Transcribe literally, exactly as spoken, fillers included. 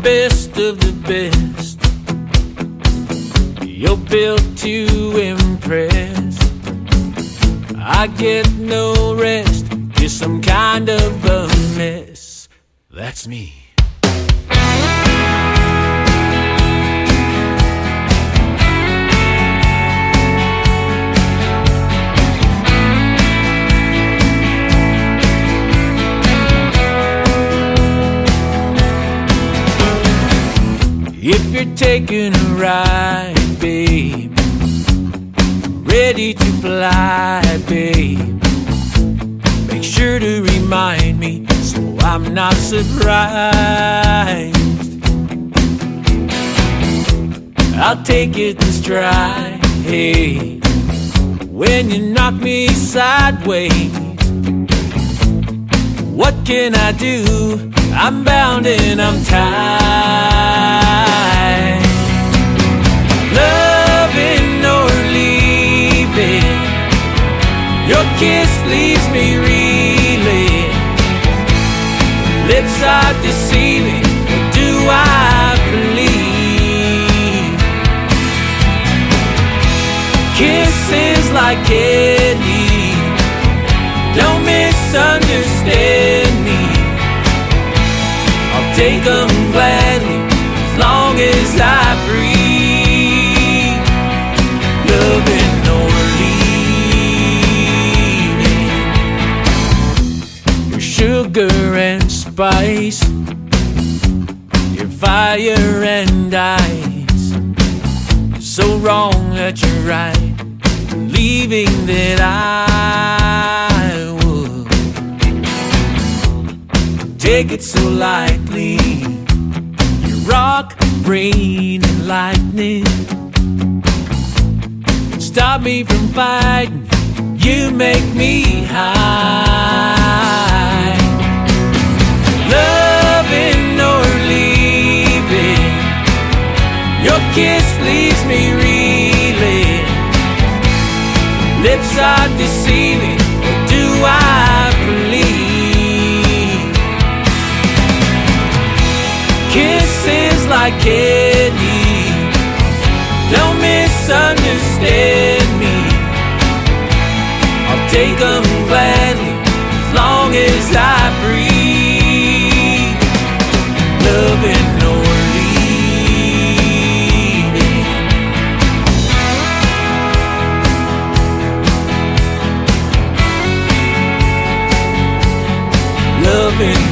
best of the best. You're built to impress. I get no rest, just some kind of a mess. That's me. If you're taking a ride, babe, ready to fly, babe, make sure to remind me so I'm not surprised. I'll take it in stride, hey, when you knock me sideways. What can I do? I'm bound and I'm tied. Loving or leaving, your kiss leaves me reeling. Lips are deceiving, what do I believe? Kisses like candy, don't misunderstand me. I'll take them gladly as long as I breathe. Loving or leaving, your sugar and spice, your fire and ice. So wrong that you're right, believing that I would take it so lightly. You rock, rain, and lightning stop me from fighting. You make me high. Loving or leaving, your kiss leaves me reeling. Lips are deceiving, what do I believe? Kisses like candy, don't misunderstand me. I'll take them gladly as long as I breathe. Loving or leaving, loving